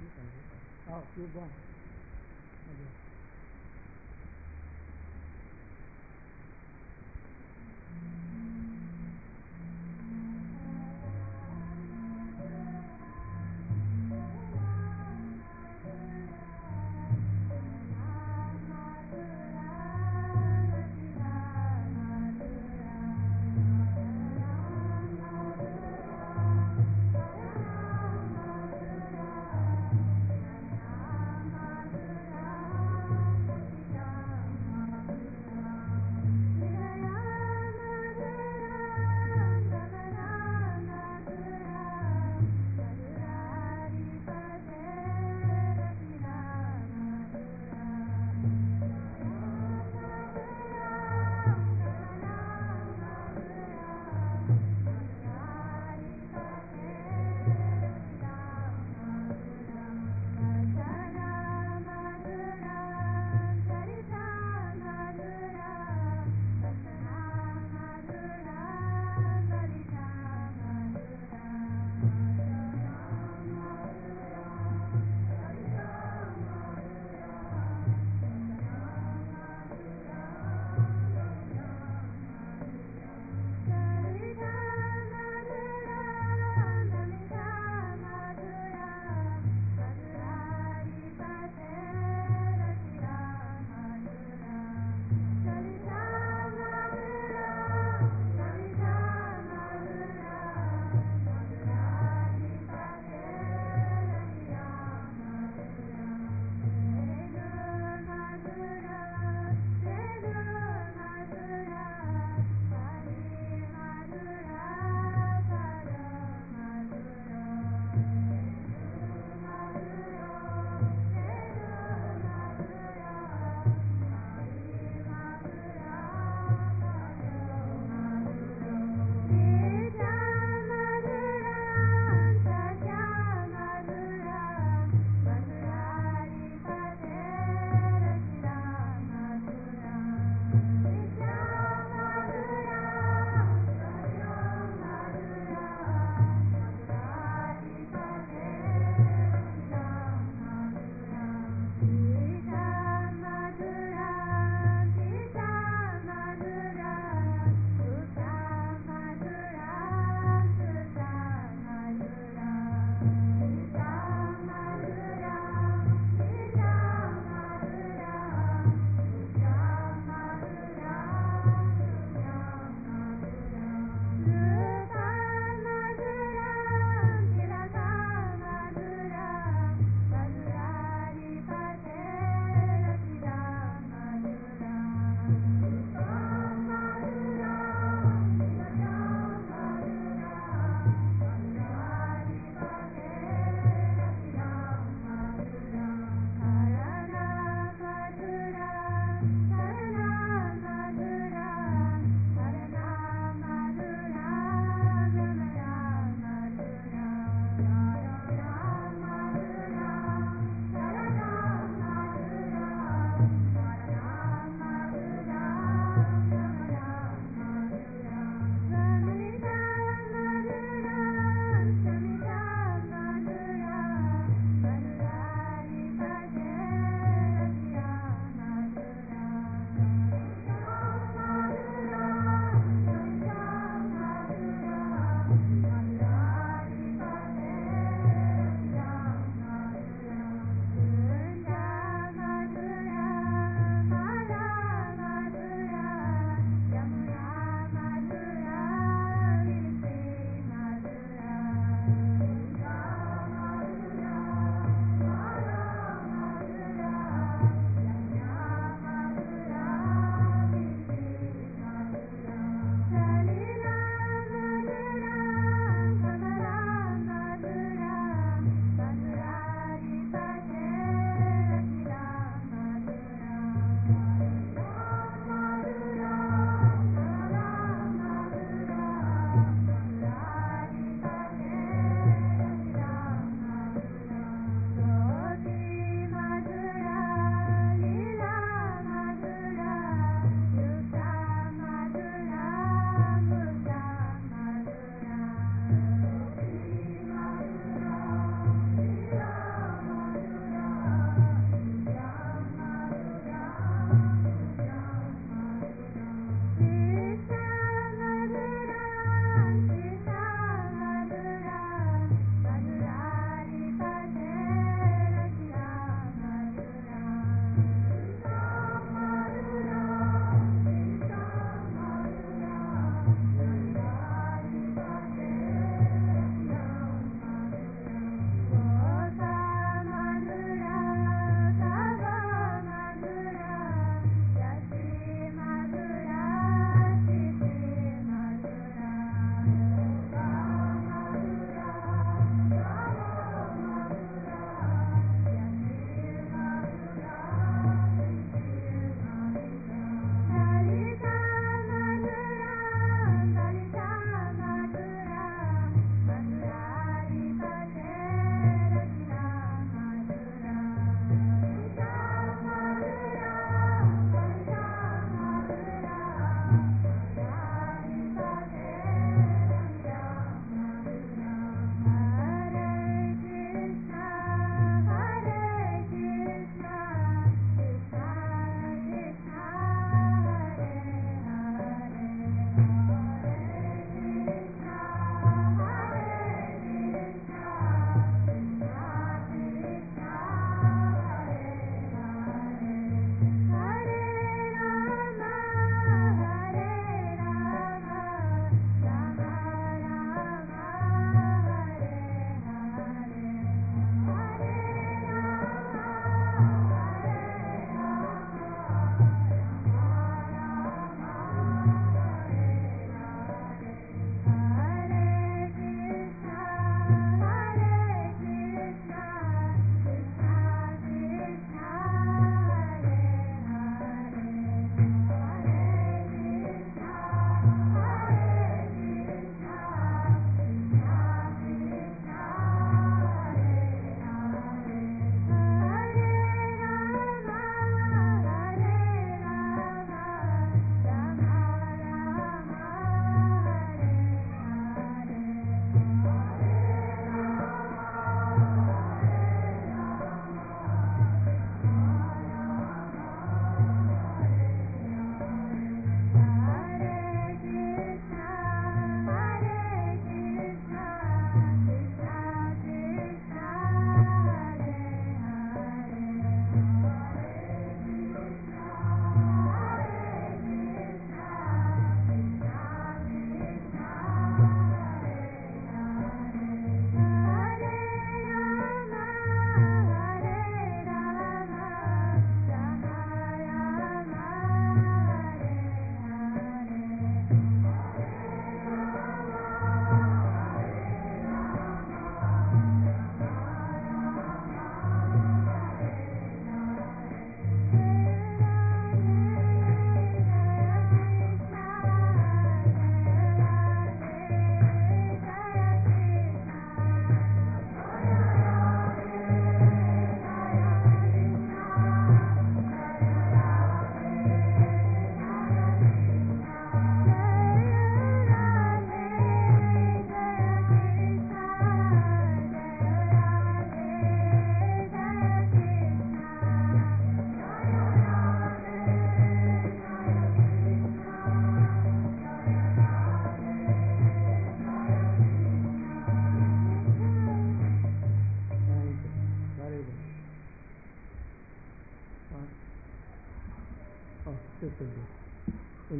Oh, you're born. Okay.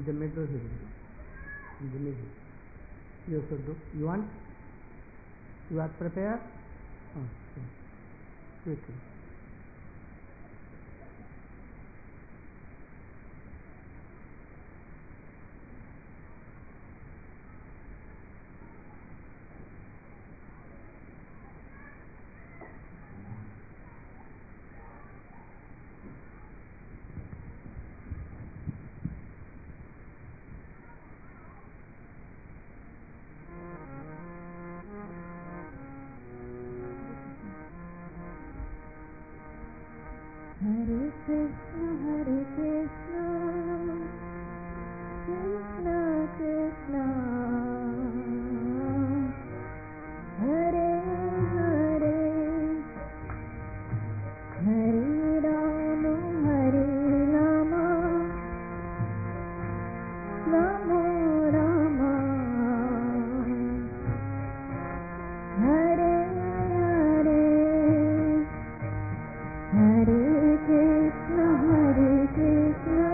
the middle here. In the middle. You should do. You want? You are prepared? Okay. Quickly. Hare Krishna, Krishna Krishna, Hare Hare, Hare Rama, Hare Rama, Rama Rama, Hare Hare, Hare Krishna, Hare Krishna,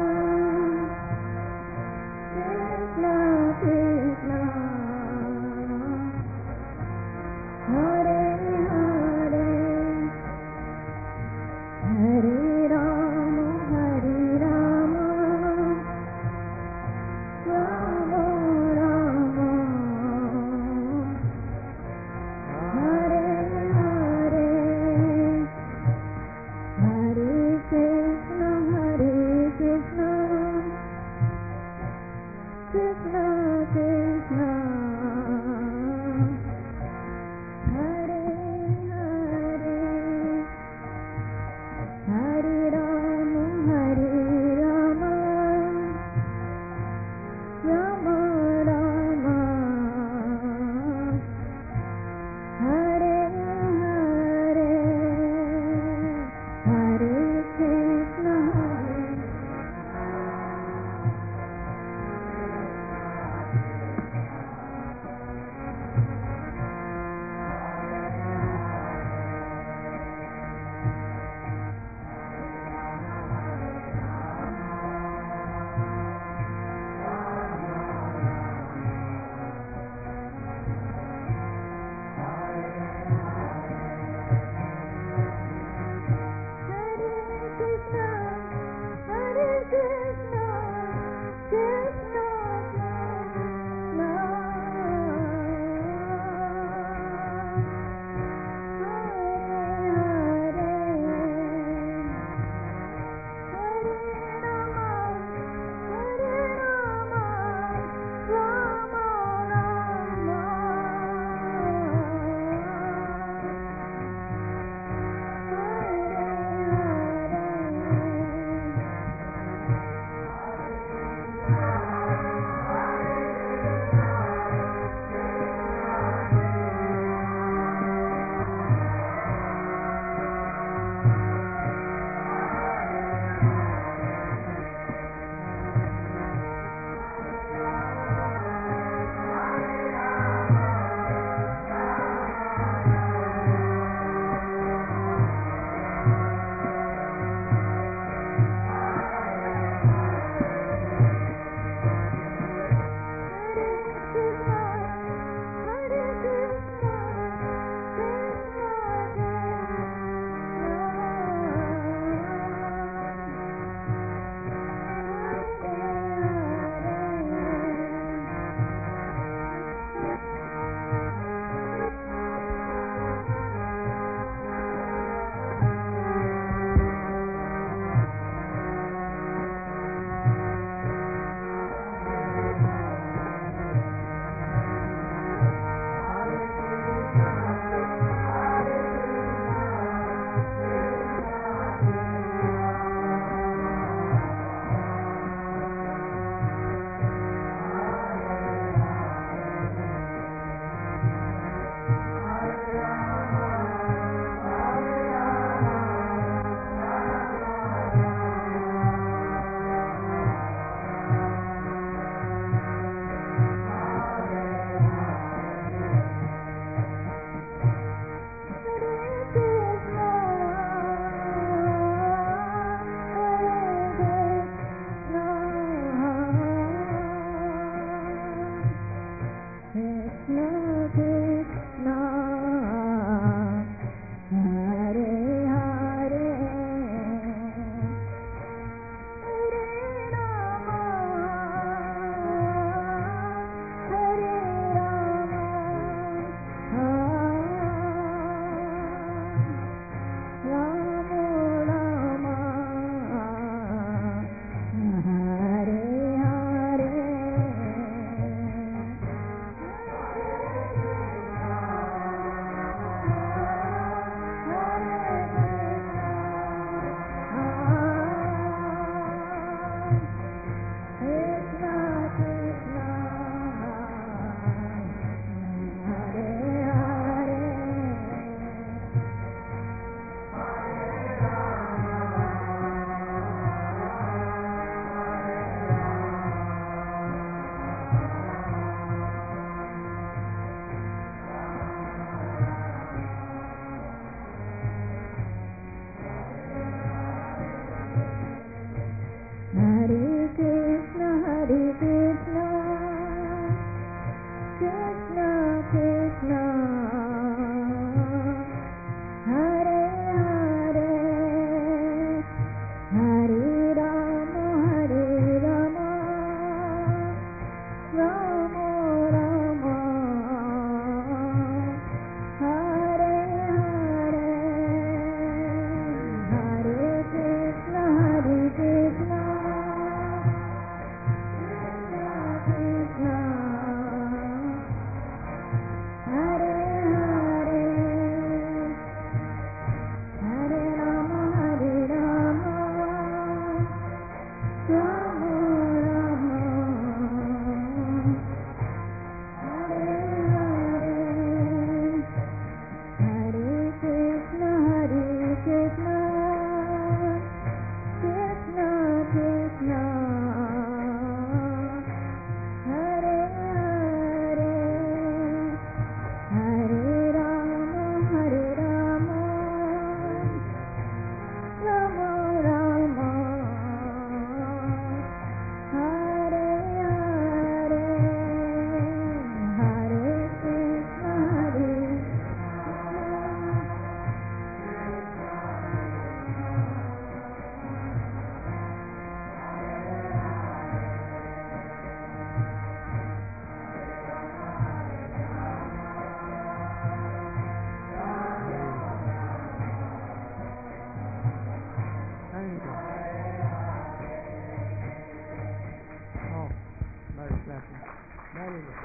Very good.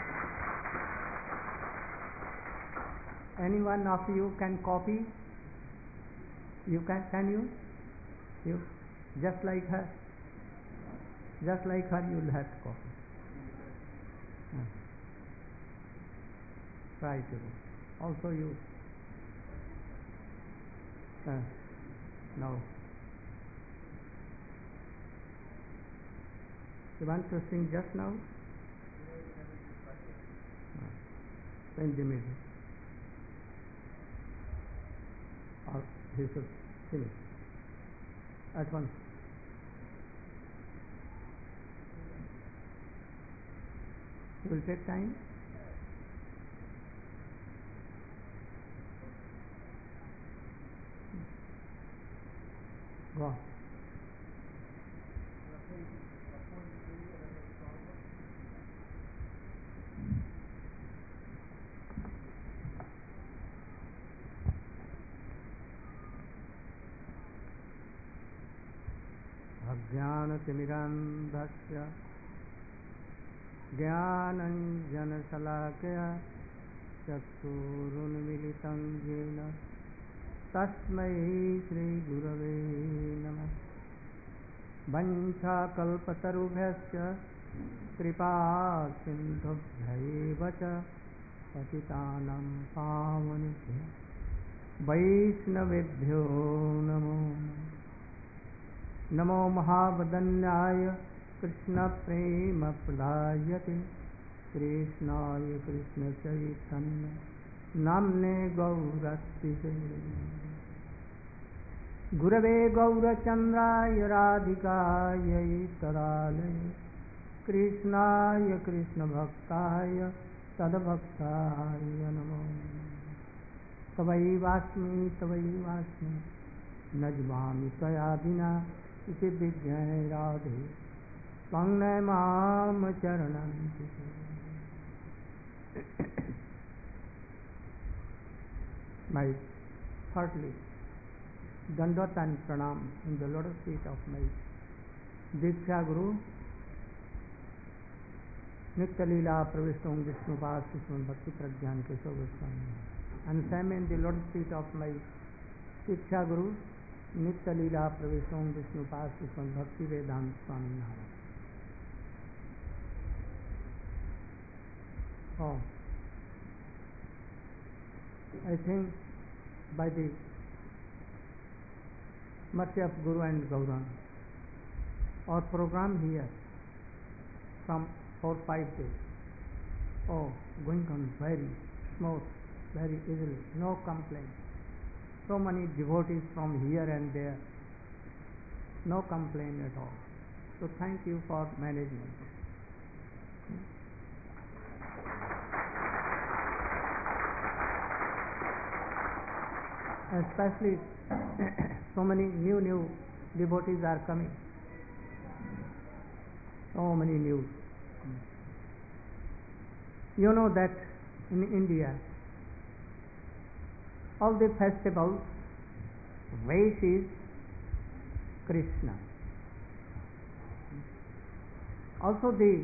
Any one of you can copy? You can you? You just like her. Just like her, you'll have to copy. Try to do. Also you. No. You want to sing just now? In the middle. Or he should finish at once. It will take time. Go on. अज्ञानतिमिरान्धस्य ज्ञानञ्जनशलाकया चक्षुरुन्मीलितं येन तस्मै श्रीगुरवे नमः। वञ्चाकल्पतरुभ्यश्च कृपासिन्धुभ्यैव च पतितानां पावनेभ्यो वैष्णवेभ्यो नमो नमो महावदन्याय कृष्णप्रेमप्रदायते कृष्णाय कृष्णचैतन्य नाम्ने गौरतिसे गुरवे गौरचन्द्राय राधिकायै तदालये कृष्णाय कृष्णभक्ताय तद्भक्ताय नमो तवैवास्मि तवैवास्मि न जीवामि त्वया विना इति विज्ञाय राधे त्वं मां चरणं My thirdly, Dandot and Pranam in the lotus feet of my Diksha Guru, Nitya Leela Pravishtam Vishnu Vasishwan Bhakti Pragyan Keshav Goswami, and same in the lotus feet of my Diksha Guru, Nitya Leela Pravishtam Vishnu Vasishwan Bhakti Vedanta Swami Maharaj. Oh, I think by the mercy of Guru and Gauranga, our program here from 4-5 days, going on very smooth, very easily, no complaint. So many devotees from here and there, no complaint at all. So thank you for management. Especially so many new devotees are coming. So many new. You know that in India, all the festivals, race is Krishna. Also in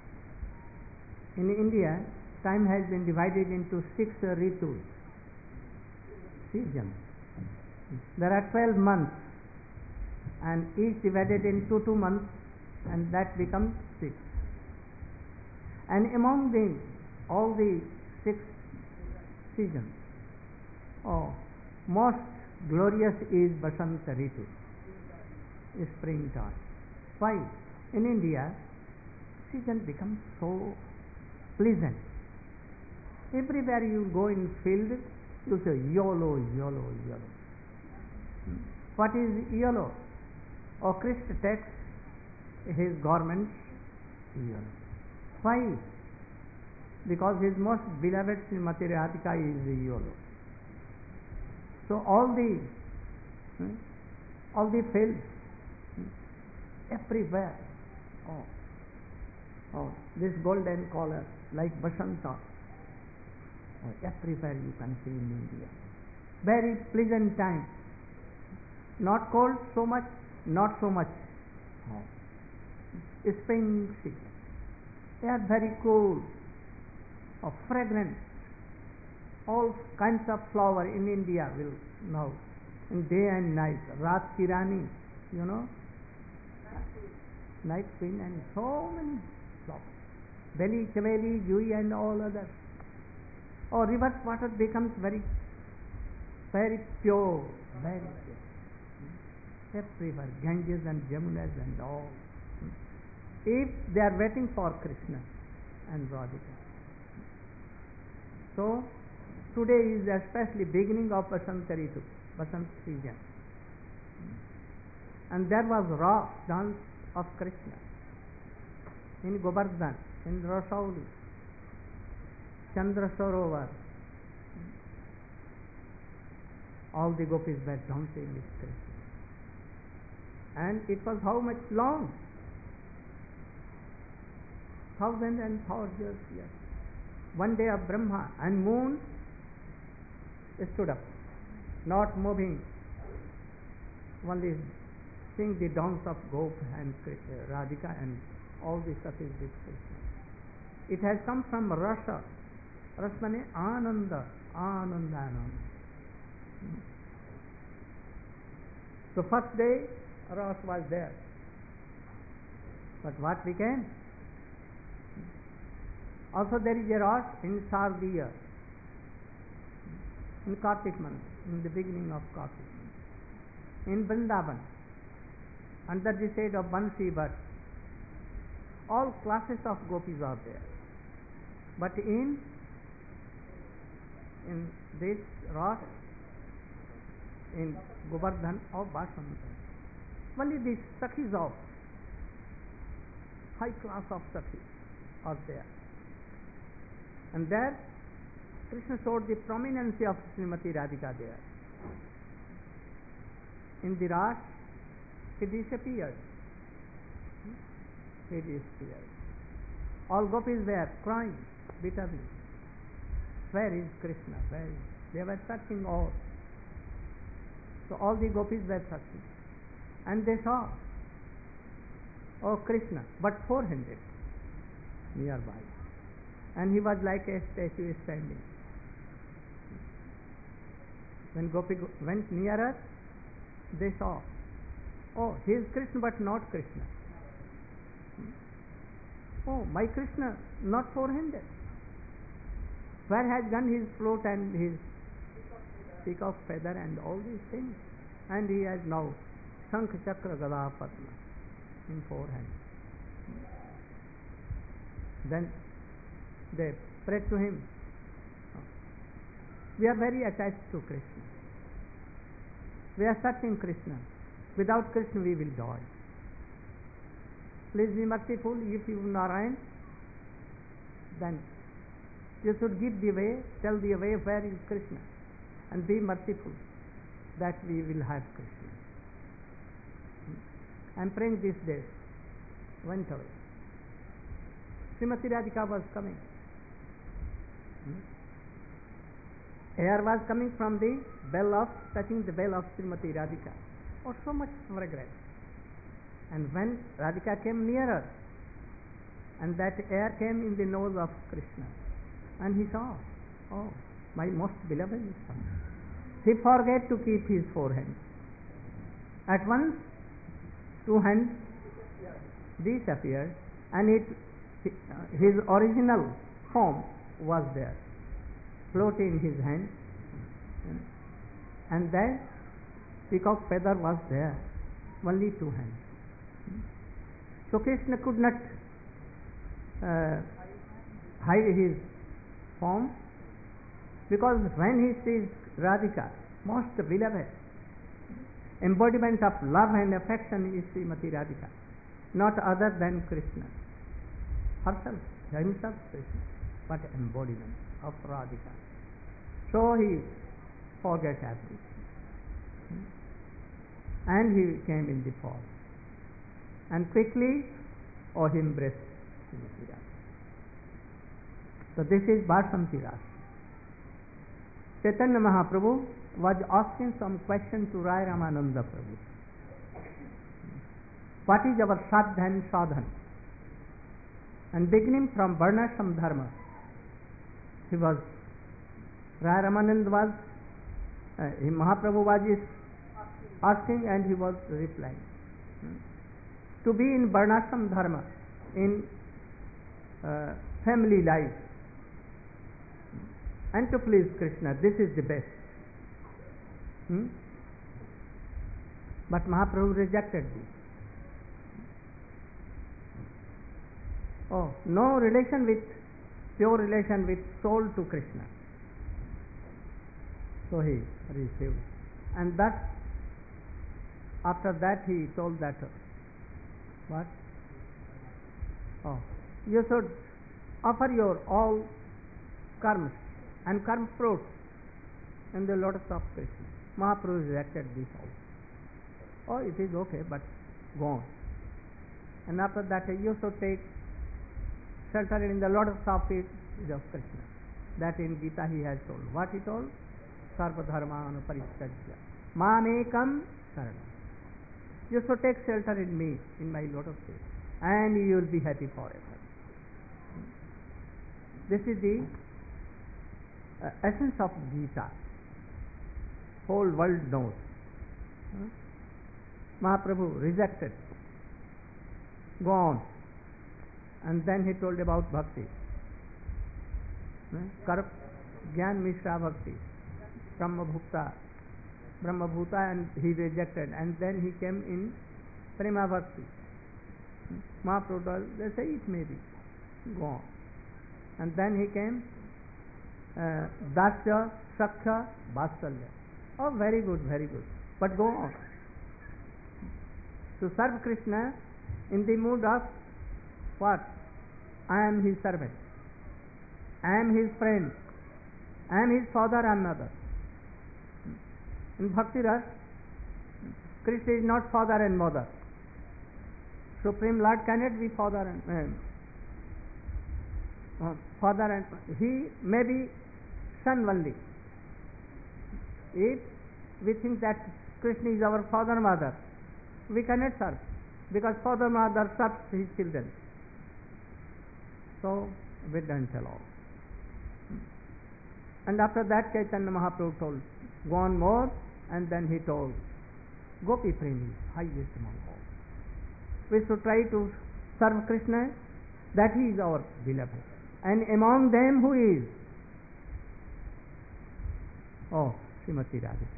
India, time has been divided into 6 ritus. Season. There are 12 months, and each divided into 2 months, and that becomes 6. And among all the 6 seasons, most glorious is Basanta Ritu, springtime. Why? In India, season becomes so pleasant. Everywhere you go in field, you say yellow, yellow, yellow. What is yellow? Krishna takes his garments yellow. Why? Because his most beloved Srimati Radhika is yellow. So all the fields, everywhere, this golden color like Basanta. Everywhere you can see in India. Very pleasant time. Not cold so much, not so much. Spring season. air very cool, or fragrant. All kinds of flower in India will now, in day and night. Raat ki Rani, you know, night queen, and so many flowers. Belly, Chaveli, Jui, and all others. Or river's water becomes very, very pure, very pure. Everywhere, Ganges and Jamunas and all. If they are waiting for Krishna and Radhika. So, today is especially beginning of Basant Ritu, Basant season. And there was Ras dance of Krishna in Govardhan, in Rasauli, Chandra Sarovar. All the gopis were dancing with Krishna. And it was how much long? 1,004 years. One day of Brahma, and moon stood up, not moving, only seeing the dance of Gop and Radhika and all the satis with Krishna. It has come from Rasa. Rasa means Ananda, Ananda. So first day Rasa was there. But what became? Also there is a Rasa in Sardiya, in Kartik month, in the beginning of Kartik month. In Vrindavan, under the shade of Bansi Bhatt, all classes of gopis are there. But in this Rasa, in Govardhan or Basanta, only the Sakhis of high class of Sakhis are there. And there Krishna showed the prominence of Srimati Radhika there. In the Rasa, he disappeared. He disappeared. All gopis were crying bitterly. Where is Krishna? Where is? They were searching all. So all the gopis were searching. And they saw, oh Krishna, but 400 nearby. And he was like a statue standing. When Gopi went nearer, they saw, oh, he is Krishna but not Krishna. Oh, my Krishna, not 400. Where has gone his float and his peacock feather and all these things? And he has now Shankh, Chakra, Gada, Padma in 4 hands. Then they prayed to him. We are very attached to Krishna. We are searching Krishna. Without Krishna we will die. Please be merciful. If you Narayan, then you should give the way, tell the way where is Krishna, and be merciful that we will have Krishna. I am praying these days. Went away. Srimati Radhika was coming. Air was coming from the bell of, touching the bell of Srimati Radhika. Oh, so much fragrance. And when Radhika came nearer, and that air came in the nose of Krishna, and he saw, oh, my most beloved son. He forgot to keep his 4 hands. At once, 2 hands disappeared, and his original form was there, floating in his hand, and that peacock feather was there, only 2 hands. So Krishna could not hide his form, because when he sees Radhika, most beloved, embodiment of love and affection is Srimati Radhika, not other than Krishna, herself, himself Krishna, but embodiment of Radhika. So he forgot everything, and he came in the form, and quickly, oh, he embraced Srimati Radhika. So this is Basanti Rasa. Chaitanya Mahaprabhu was asking some question to Rai Ramananda Prabhu. What is our sadhan sadhan? And beginning from Varnashram Dharma, he was, Rai Ramanand was, Mahaprabhu was asking and he was replying. To be in Varnashram Dharma, in family life, and to please Krishna, this is the best. But Mahaprabhu rejected this. Oh, no relation with, pure relation with soul to Krishna. So he received. And thus, after that he told that, what? Oh, you should offer your all karmas and karma fruits in the lotus of Krishna. Mahaprabhu rejected this also. Oh, it is okay, but go on. And after that, you should take shelter in the lotus of feet of Krishna. That in Gita he has told. What he told? Sarva dharma anuparistajya mamekam saranam. You should take shelter in me, in my lotus feet, and you will be happy forever. This is the essence of Gita. Whole world knows. Mahaprabhu rejected. Go on. And then he told about bhakti. Gyan Mishra Bhakti. Brahmabhuta, and he rejected. And then he came in Prema Bhakti. Mahaprabhu told, they say it may be. Go on. And then he came Dasya, Sakya, Vatsalya. Oh, very good, very good. But go on. To serve Krishna in the mood of what? I am his servant. I am his friend. I am his father and mother. In Bhakti Ras, Krishna is not father and mother. Supreme Lord cannot be father and father, and he may be son only. If we think that Krishna is our father mother, we cannot serve, because father mother serves his children. So we don't allow. And after that, Chaitanya Mahaprabhu told, go on more, and then he told, Gopi Premi, highest among all. We should try to serve Krishna, that he is our beloved. And among them, who is? Oh, Srimati Radhika.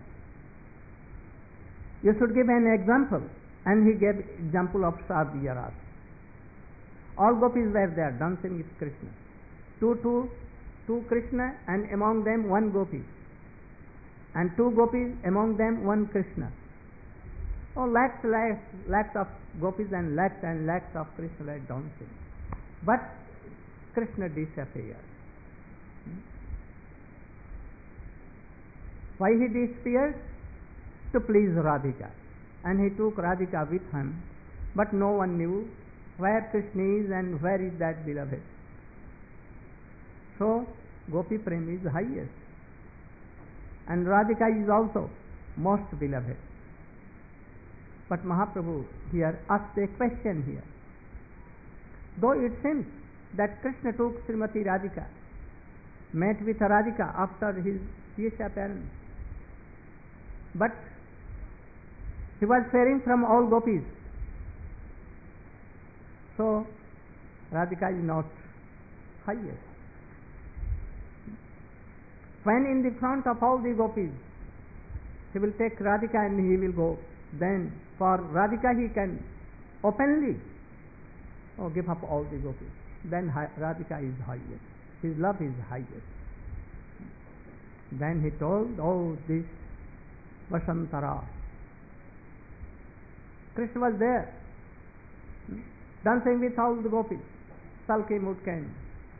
You should give an example. And he gave example of Sadhya Ras. All gopis were there dancing with Krishna. Two Krishna, and among them one gopi. And two gopis, among them one Krishna. Oh, lakhs of gopis and lakhs of Krishna were dancing. But Krishna disappeared. Why he disappeared? To please Radhika. And he took Radhika with him, but no one knew where Krishna is and where is that beloved. So Gopi Prem is highest, and Radhika is also most beloved. But Mahaprabhu here asked a question here. Though it seems that Krishna took Srimati Radhika, met with Radhika after his disappearance, but he was faring from all gopis. So Radhika is not highest. When in the front of all the gopis, he will take Radhika and he will go. Then for Radhika he can openly give up all the gopis. Then Radhika is highest. His love is highest. Then he told, this Vasantara. Krishna was there, dancing with all the gopis. Salki mood came.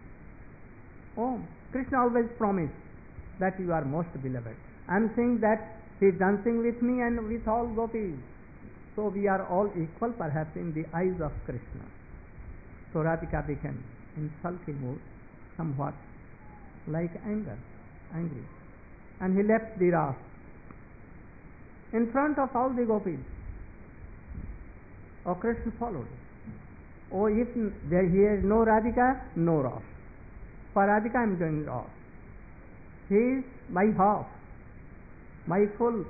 Krishna always promised that you are most beloved. I am saying that he is dancing with me and with all gopis. So we are all equal perhaps in the eyes of Krishna. So Radhika became in sulky mood, somewhat like angry. And he left the ras in front of all the gopis. Krishna followed. Oh, if there here is no Radhika, no Ras. For Radhika I am doing Ras. He is my half, my full.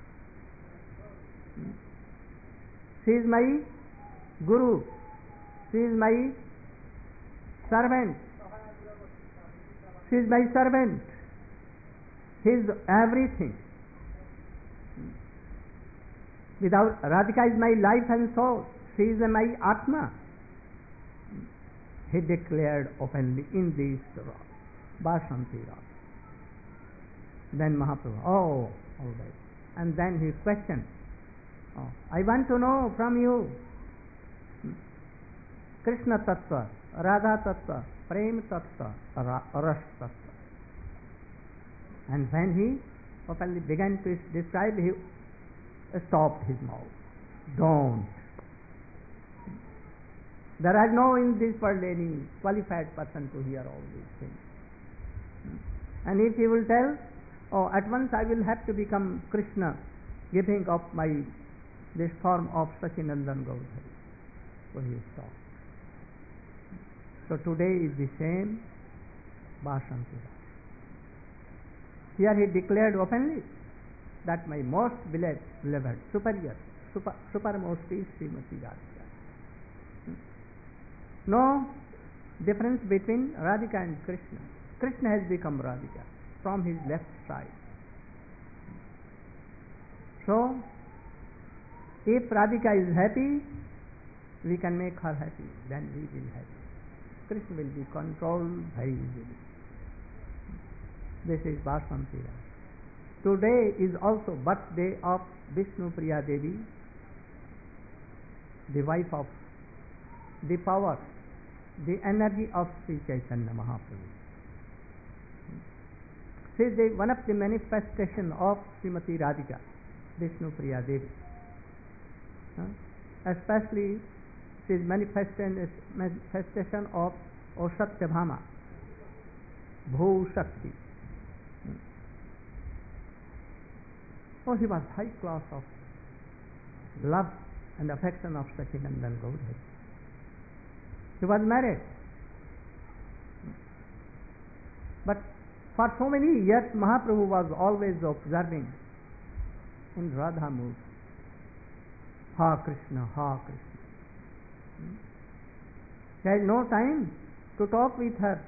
She is my Guru. She is my servant. She is my servant. He is everything. Without Radhika is my life and soul. She is my Atma. He declared openly in this Basanti Rag. Then Mahaprabhu, oh, all right. And then he questioned, oh, I want to know from you Krishna Tattva, Radha Tattva, Prem Tattva, Ras Tattva. And when he openly began to describe, he stopped his mouth. Don't. There are no in this world any qualified person to hear all these things. And if he will tell, oh, at once I will have to become Krishna, giving up my this form of Sachinandan Gaudhari. So he stopped. So today is the same Basanti Rag. Here he declared openly that my most beloved, superior, supermost is Srimati Radhika. No difference between Radhika and Krishna. Krishna has become Radhika from his left side. So, if Radhika is happy, we can make her happy, then we will be happy. Krishna will be controlled very easily. This is Basanti Rag. Today is also birthday of Vishnu Priya Devi, the wife of the power, the energy of Sri Chaitanya Mahaprabhu. She is one of the manifestation of Srimati Radhika, Vishnu Priya Devi. Especially she is manifestation of Satyabhama, Bhu Shakti. Oh, he was high class of love and affection of Sachinandan Gaudhari. He was married. But for so many years Mahaprabhu was always observing in Radha mood. Ha Krishna, Ha Krishna. He had no time to talk with her.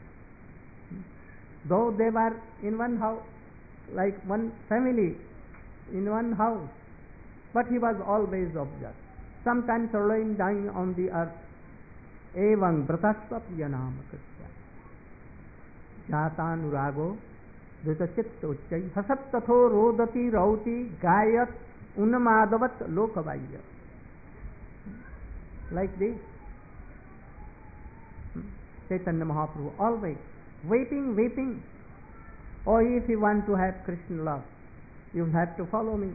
Though they were in one house, like one family, in one house, but he was always observed. Sometimes lying down on the earth, Evang Vratasva Priyanam Krishna Jatanurago Dhritachittochai Hasat Tatho Rodati Rauti Gayat Unamadavat Lokavaya. Like this, Chaitanya Mahaprabhu always weeping. Oh, if you want to have Krishna love, you have to follow me.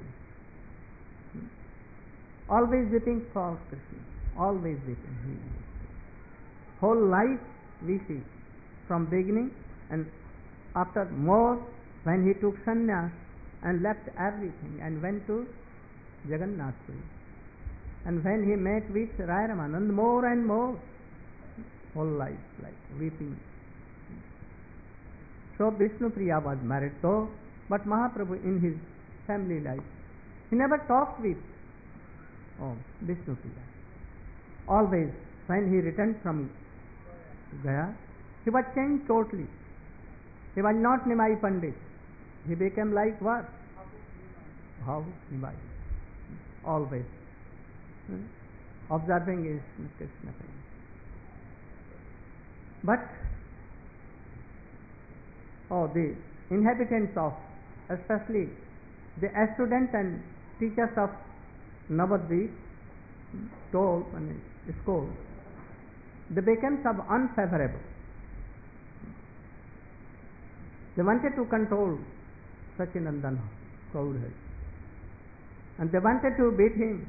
Always weeping for Krishna, always weeping. Whole life we see from beginning, and after more when he took sannyas and left everything and went to Jagannath Puri, and when he met with Rai Ramanand, more and more, whole life like weeping. So Vishnu Priya was married though, but Mahaprabhu in his family life, he never talked with Vishnu Priya. Always when he returned from Gaya, he was changed totally. He was not Nimai Pandit. He became like what? How Nimai. Always observing his Krishna. But the inhabitants of, especially the students and teachers of Navadvip, told and school, they became unfavorable. They wanted to control Sachinandan Gaudhari, and they wanted to beat him.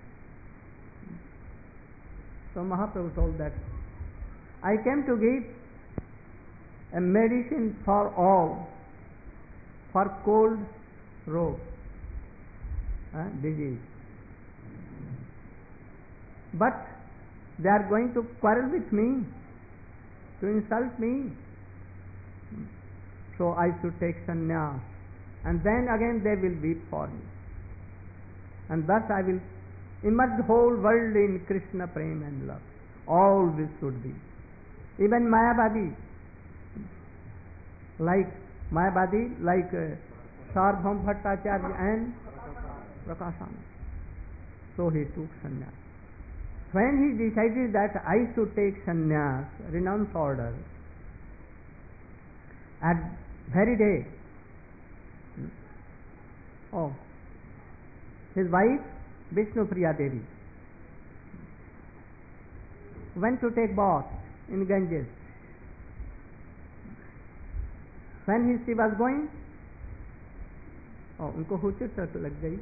So Mahaprabhu told that I came to give a medicine for all, for cold rogue, disease. But They are going to quarrel with me, to insult me. So I should take sannyas, and then again they will weep for me. And thus I will immerse the whole world in Krishna prema and love. All this should be. Even Mayavadi, like Sarvabhauma Bhattacharya and Prakashananda. So he took sannyas. When he decided that I should take sannyas, renounce order, at very day, his wife Vishnupriya Devi went to take bath in Ganges. When she was going, उनको हुचट लग गई,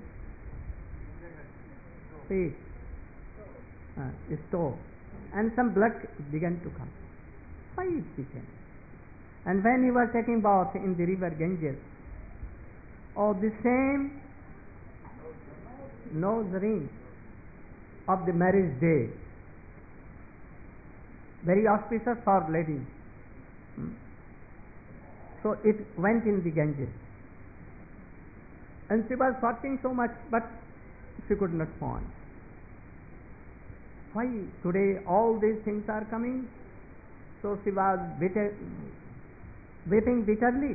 पेट, stove, and some blood began to come. Why it became? And when he was taking bath in the river Ganges, the same nose ring of the marriage day, very auspicious for ladies. So it went in the Ganges, and she was searching so much, but she could not find. Why today all these things are coming? So she was weeping bitterly.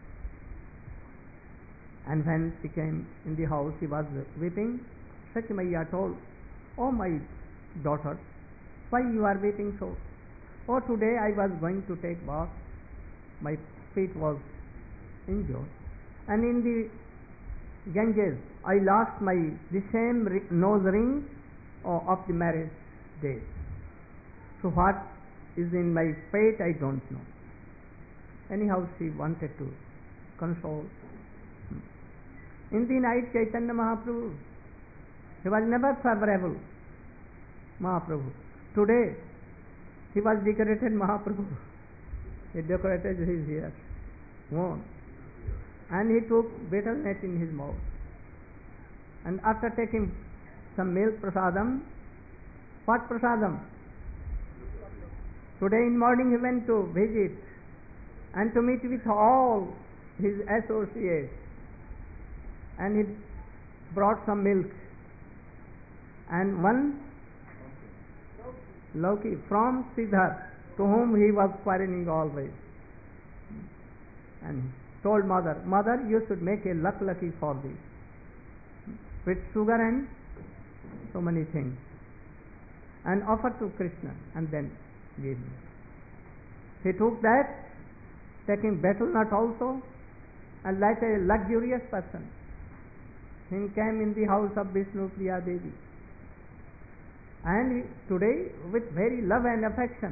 And when she came in the house, she was weeping. Sachi Maiya told, "Oh my daughter, why you are weeping so? Oh, today I was going to take bath. My feet was injured, and in the Ganges I lost the same nose ring of the marriage day. So what is in my fate I don't know." Anyhow, she wanted to console. In the night, Chaitanya Mahaprabhu, he was never favorable, Mahaprabhu. Today, he was decorated Mahaprabhu. He decorated his ears, and he took betel nut in his mouth. And after taking some milk prasadam, what prasadam? Today in morning he went to visit and to meet with all his associates, and he brought some milk and one Lauki from Siddharth, to whom he was quarreling always, and told mother, you should make a lucky for thee with sugar and so many things, and offer to Krishna, and then give him. He took that, taking betel nut also, and like a luxurious person, he came in the house of Vishnupriya Devi. And today, with very love and affection,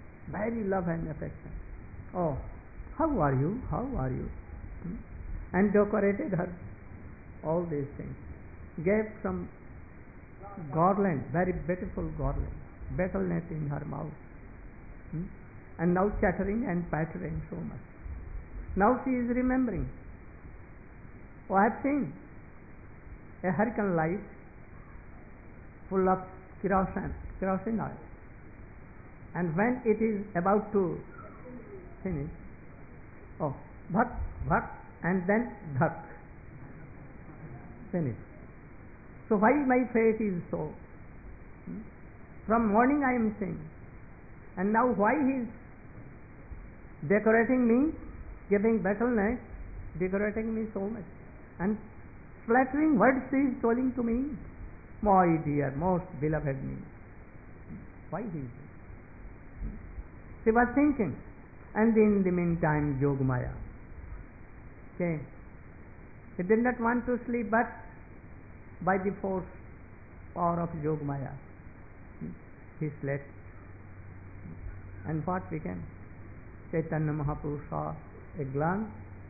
"Oh, how are you? How are you?" And decorated her all these things. Gave some garland, very beautiful garland, betel nut in her mouth. And now chattering and pattering so much. Now she is remembering. I have seen a hurricane light full of kerosene oil, and when it is about to finish, bhak, bhak, and then dhak, finish. So why my fate is so? From morning I am saying, and now why he is decorating me, giving betel nut, decorating me so much, and flattering words he is telling to me, my dear, most beloved me. Why he is? She was thinking, and in the meantime Yogamaya came. He did not want to sleep, but by the power of Yogamaya, he slept. And what became? Chaitanya Mahaprabhu saw a glance,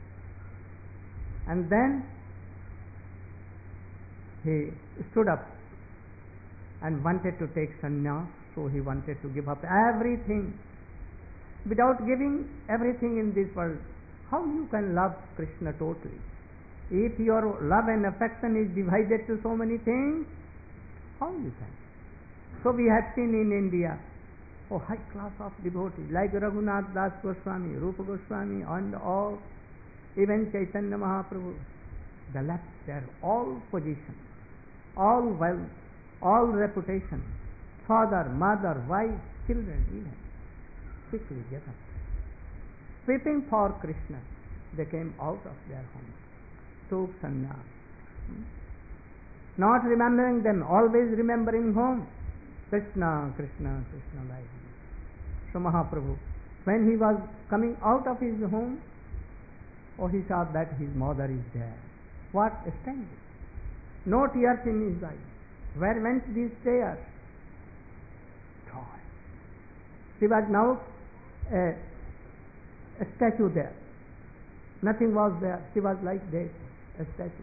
and then he stood up and wanted to take sannyas. So he wanted to give up everything. Without giving everything in this world, how you can love Krishna totally? If your love and affection is divided to so many things, how you can? So we have seen in India, high class of devotees like Raghunath Das Goswami, Rupa Goswami, and all, even Chaitanya Mahaprabhu. They left their all position, all wealth, all reputation, father, mother, wife, children, even quickly get up. Weeping for Krishna, they came out of their homes, took sannyas. Not remembering them, always remembering whom? Krishna, Krishna, Krishna, like this. So Mahaprabhu, when he was coming out of his home, he saw that his mother is there. What standing? No tears in his eyes. Where went these tears? Joy. She was now a statue there. Nothing was there. She was like that, a statue.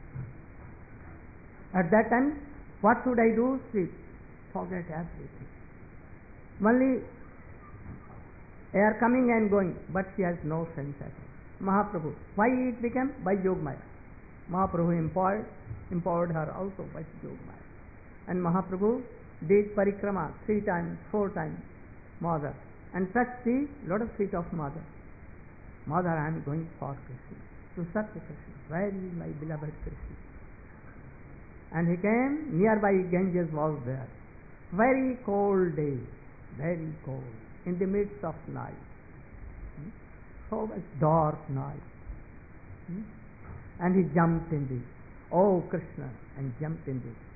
At that time, what should I do? She forget everything. Only air coming and going, but she has no sense at all. Mahaprabhu, why it became? By Yogamaya. Mahaprabhu empowered her also by Yogamaya. And Mahaprabhu did parikrama 3 times, 4 times, Mother, and touched the lotus feet of Mother. Mother, I am going for Krishna, to serve Krishna. Where is my beloved Krishna? And he came, nearby Ganges was there. Very cold day, very cold, in the midst of night. So much dark night. And he jumped in the, oh Krishna, and jumped in the